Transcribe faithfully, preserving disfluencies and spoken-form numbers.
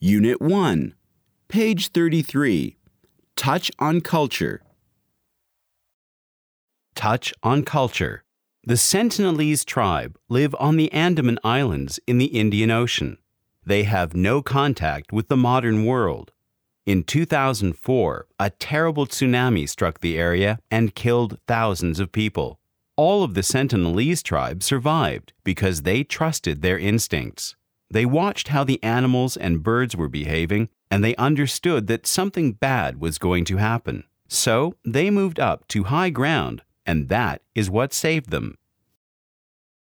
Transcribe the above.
Unit one, page thirty-three. Touch on Culture. Touch on Culture. The Sentinelese tribe live on the Andaman Islands in the Indian Ocean. They have no contact with the modern world. In two thousand four, a terrible tsunami struck the area and killed thousands of people. All of the Sentinelese tribe survived because they trusted their instincts. They watched how the animals and birds were behaving, and they understood that something bad was going to happen. So they moved up to high ground, and that is what saved them.